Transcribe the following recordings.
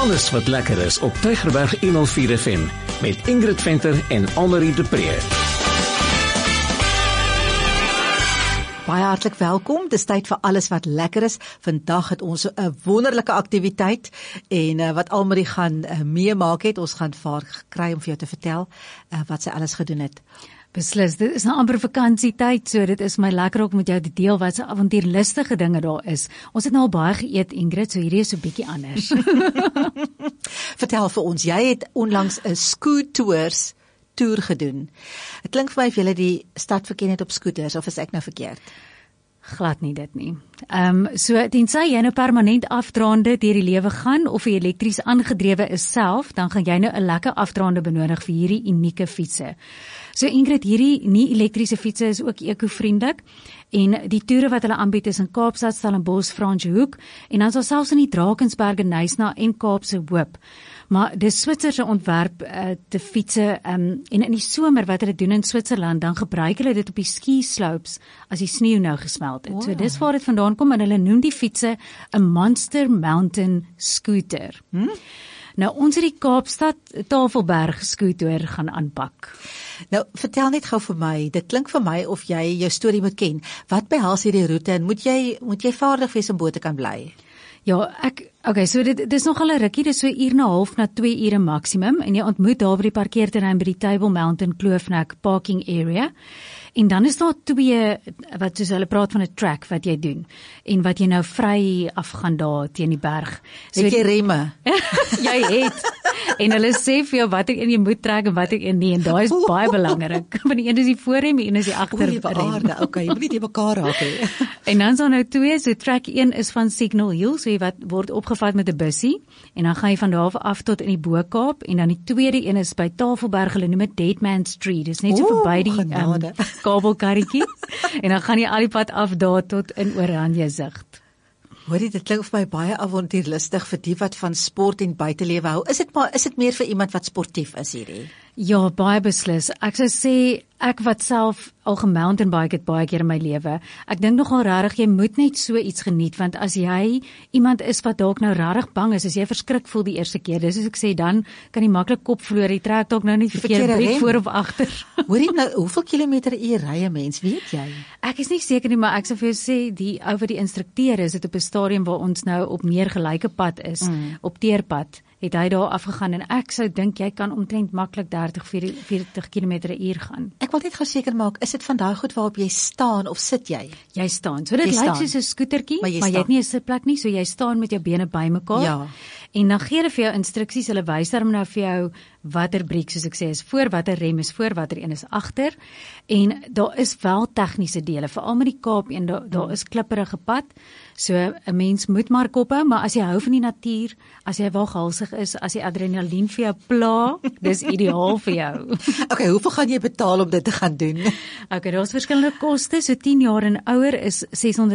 Alles wat lekker is op Tygerberg 104 FM met Ingrid Venter en Annelie de Pre. Baie hartlik welkom, dis tyd vir alles wat lekker is. Vandag het ons 'n wonderlike aktiwiteit en wat Almarie gaan meemaak het, ons gaan vir haar kry om vir jou te vertel wat sy alles gedoen het. Beslis, dit is 'n amper vakansietyd, so dit is my lekker ook met jou te deel wat se avontuurlustige dinge daar is. Ons het nou al baie geëet, Ingrid, so hierdie is 'n bietjie anders. Vertel vir ons, jy het onlangs 'n Skootours toer gedoen. Het klink vir my of jy die stad verken het op skooters, of is ek nou verkeerd? Glad nie dit nie. So tensy jy nou permanent afdraande deur die lewe gaan of jy elektries aangedrewe is self, dan gaan jy nou 'n lekker afdraande benodig vir hierdie unieke fietsse. So Ingrid, hierdie nie elektriese fietsse is ook eco-vriendelik en die toere wat hulle aanbied is in Kaapstad, Stellenbosch, Franschhoek en dan is selfs in die Drakensberge, Knysna en Kaapse Hoop. Maar dis Switserse ontwerp te fietsse en in die somer wat hulle doen in Switserland, dan gebruik hulle dit op die ski slopes as die sneeu nou gesmelt het. So dis waar dit vandaan kom en hulle noem die fietsse 'n Monster Mountain Scooter. Nou ons het die Kaapstad Tafelberg skooter gaan aanpak. Nou, vertel net gou vir my, dit klink vir my of jy jou storie moet ken. Wat behels hierdie roete en moet jy vaardig wees om bo te kan bly? Ja, so dit is nogal 'n rukkie, dis so 1 uur en 'n half na 2 ure maksimum en jy ontmoet daar by die parkeerterrein by die Table Mountain Kloofnek parking area. En dan is daar 2 wat soos hulle praat van 'n track wat jy doen en wat jy nou vry afgaan daar teen die berg. So het jy remme? Jy het. En hulle sê vir jou wat ek in jy moet trek en wat ek in nie en daai is baie belangrik. Want die een is die voorrem, die een is die agterrem. Okay, jy moet nie te mekaar raak hê. En dan is daar nou 2, so track 1 is van Signal Hill, so jy wat word opgevat met 'n bussie en dan gaan jy van daar af tot in die Bo-Kaap en dan die tweede een is by Tafelberg, hulle noem dit Deadman Street. Dis net so verby die kabelkarretjie en dan gaan jy al die pad af daar tot in Oranje Zicht. Hoorie, dit klink vir my baie avontuurlustig vir die wat van sport en buitelewe hou. Is dit meer vir iemand wat sportief is hierdie? Ja, baie beslis. Ek sou sê, ek wat self al gemountainbike het baie keer in my lewe, ek dink nogal regtig jy moet net so iets geniet, want as jy iemand is wat dalk nou regtig bang is, as jy verskrik voel die eerste keer, dis as ek sê, dan kan jy maklik kop verloor, jy trek dalk nou nie verkeerde breek voor of agter. Hoorie, nou, hoeveel kilometer uur ry 'n mens, weet jy? Ek is nie seker nie, maar ek sou vir jou sê, die ou wat die instrukteur is, dit op 'n stadium waar ons nou op meer gelyke pad is, op teerpad, het hy daar afgegaan en ek sou dink jy kan omtrent maklik 30-40 km/h gaan. Ek wil net gou seker maak, is dit van daai goed waarop jy staan of sit jy? Jy staan. So dit lyk soos 'n skootertjie, maar jy het nie 'n sitplek nie, so jy staan met jou bene bymekaar. Ja. En dan gee hulle vir jou instruksies, hulle wys dan nou vir jou watter briek, soos ek sê, is voor, watter rem is voor, watter een is agter. En daar is wel tegniese dele, veral met die Kaap en daar is klipperige pad. So 'n mens moet maar kop hou, maar as jy hou van die natuur, as jy waghalsig is, as die adrenalien vir jou pla, dis ideaal vir jou. Okay, hoeveel gaan jy betaal om dit te gaan doen? Okay, daar's verskillende koste, so 10 jaar en ouer is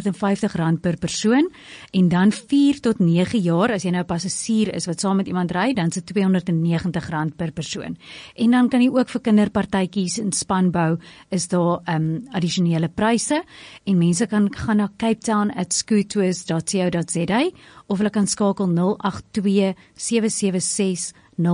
R650 per persoon en dan 4 tot 9 jaar, as jy nou passasier is wat saam met iemand ry, dan is dit R290 per persoon. En dan kan jy ook vir kinderpartytjies en spanbou is daar addisionele pryse en mense kan gaan na capetown@skootours.co.za of hulle kan skakel 082 776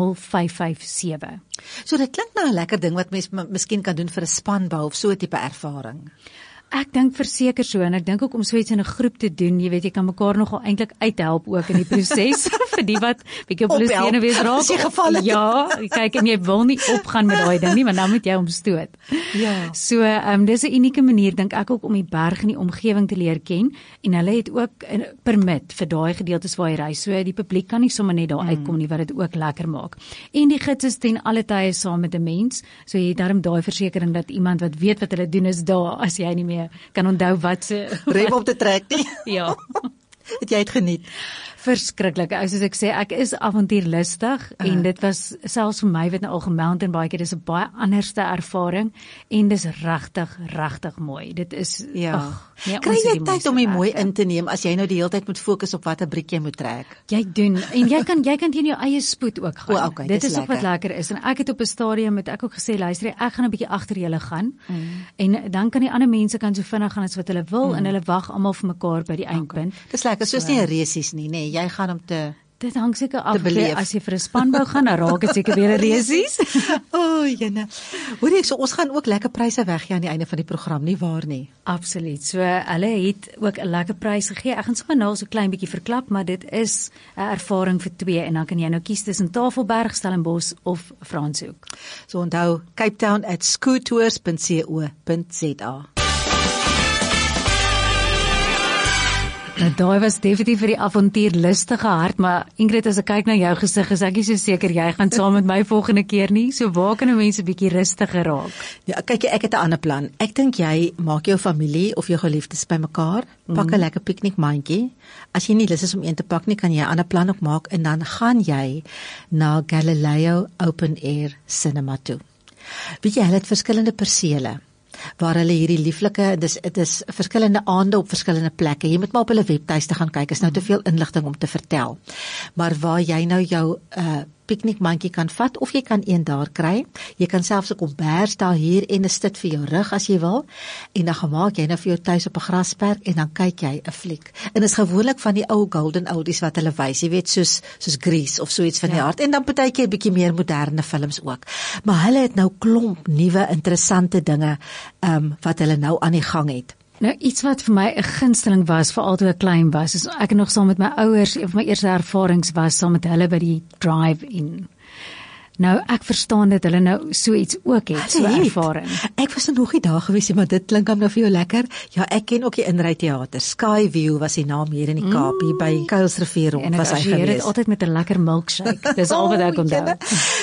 0557. So dit klink nou 'n lekker ding wat mens miskien kan doen vir 'n spanbou of so 'n tipe ervaring. Ek dink verseker so en ek dink ook om so iets in 'n groep te doen, jy weet jy kan mekaar nogal eintlik uithelp ook in die proses vir die wat bietjie op hulle stene wees raak. Ja, kyk en jy wil nie opgaan met daai ding nie, want dan moet jy hom stoot. Ja. So dis 'n unieke manier dink ek ook om die berg en die omgewing te leer ken en hulle het ook 'n permit vir daai gedeeltes waar jy ry. So die publiek kan nie sommer net daar uitkom nie wat dit ook lekker maak. En die gids is ten alle tye saam met 'n mens, so jy het daarom daai versekering dat iemand wat weet wat hulle doen is daar as jy nie meer kan onthou wat se rem op te trek nie. Ja. Het jy het geniet? Verskriklik. Soos ek sê, ek is avontuurlustig en dit was selfs vir my wat nou al gemountainbike, dis 'n baie anderste ervaring en dis regtig mooi. Dit is kry jy tyd om dit mooi in te neem as jy nou die hele tyd moet fokus op watter briek jy moet trek? Jy doen en jy kan teen jou eie spoed ook gaan. Okay, dit is ook wat lekker is en ek het op 'n stadium met ek ook gesê luister, ek gaan 'n bietjie agter julle gaan en dan kan die ander mense kan so vinnig gaan as wat hulle wil en hulle wag almal vir mekaar by die eindpunt. Dis lekker, soos nie 'n resies nie, nê. Jy gaan om te Dit hang seker af, beleef. as jy vir 'n spanbou gaan, dan raak dit seker weer 'n resies. Jene. Hoor jy, so ons gaan ook lekker pryse weggee aan die einde van die program, nie waar nie? Absoluut. So hulle het ook 'n lekker prys gegee. Ek gaan sommer nou so klein bietjie verklap, maar dit is 'n ervaring vir 2 en dan kan jy nou kies tussen Tafelberg, Stellenbosch of Franshoek. So onthou Cape Town @scoottours.co.za. Nou daai was definitief vir die avontuurlustige hart, maar Ingrid, as ek kyk na jou gesig, is ek nie so seker jy gaan saam met my volgende keer nie. So waar kan 'n mens 'n bietjie rustiger raak? Ja, kyk ek het 'n ander plan. Ek dink jy maak jou familie of jou geliefdes bymekaar, pak 'n lekker piknikmandjie. As jy nie lus is om een te pak nie, kan jy 'n ander plan ook maak en dan gaan jy na Galileo Open Air Cinema toe. Weet jy, hulle het verskillende persele waar hulle hierdie lieflike, dit is verskillende aande op verskillende plekke. Jy moet maar op hulle webtuiste gaan kyk, is nou te veel inligting om te vertel. Maar waar jy nou jou piknikmandjie kan vat, of jy kan een daar kry. Jy kan selfs 'n kombers daar hier en 'n sit vir jou rug as jy wil. En dan gemaak jy nou vir jou tuis op 'n grasperk en dan kyk jy 'n fliek. En is gewoonlik van die ou golden oldies wat hulle wys, jy weet, soos Grease of so iets van die aard. En dan partykeer 'n bietjie meer moderne films ook. Maar hulle het nou klomp nuwe interessante dinge wat hulle nou aan die gang het. Nou iets wat vir my 'n gunsteling was, veral toe ek klein was, is ek nog saam met my ouers, een van my eerste ervarings was saam met hulle by die drive-in. Nou ek verstaan dat hulle nou so iets ook het, so 'n ervaring. Ek was nog nie daar gewees nie, maar dit klink hom nou vir jou lekker. Ja, ek ken ook die Inryteater. Skyview was die naam hier in die Kaap, hier by Kuilsrivier rond was hy gewees. En ek altyd met 'n lekker milkshake. Dis al wat ek onthou.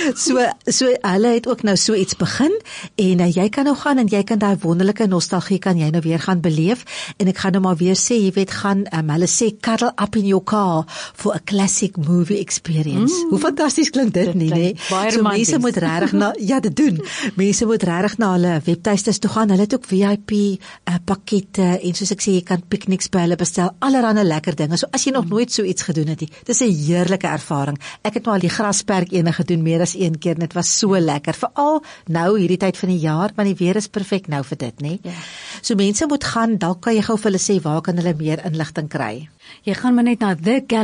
So hulle het ook nou so iets begin en jy kan nou gaan en jy kan daai wonderlike nostalgie kan jy nou weer gaan beleef en ek gaan nou maar weer sê, jy weet, gaan hulle sê cuddle up in your car for a classic movie experience. Hoe fantasties klink dit nie, nee? So mense moet regtig dit doen. Mense moet regtig na hulle webtuistes toe gaan. Hulle het ook VIP pakkette en soos ek sê, jy kan pikniks by hulle bestel, allerhande lekker dinge. So as jy nog nooit so iets gedoen het nie, dis 'n heerlike ervaring. Ek het nou al die grasperk ene gedoen meer as een keer en dit was so lekker. Veral nou hierdie tyd van die jaar, want die weer is perfek nou vir dit, nê? Ja. So mense moet gaan, dalk kan jy gou vir hulle sê waar kan hulle meer inligting kry. Jy gaan maar net na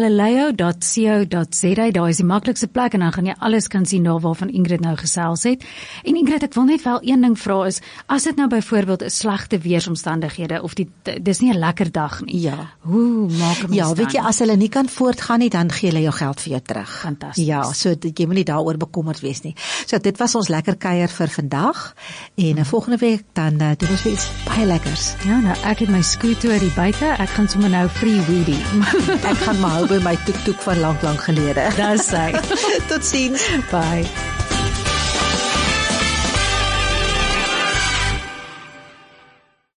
thegalileo.co.za, daar is die maklikste plek en dan gaan jy alles kan sien daar waarvan Ingrid nou gesels het. En Ingrid, ek wil net wel een ding vra is, as dit nou byvoorbeeld 'n slegte weeromstandighede of dis nie 'n lekker dag nie. Ja. Hoe maak 'n mens Ja, weet jy, as hulle nie kan voortgaan nie, dan gee hulle jou geld vir jou terug. Fantasties. Ja, so jy moet nie daaroor bekommerd wees nie. So dit was ons lekker kuier vir vandag en volgende week dan doen ons weer iets baie lekkers. Ja, nou ek het my scooter hier buite, ek gaan sommer nou free weedie. Ek gaan maar hou by my toek-toek van lank gelede. Dis hy. Totsiens. Bye.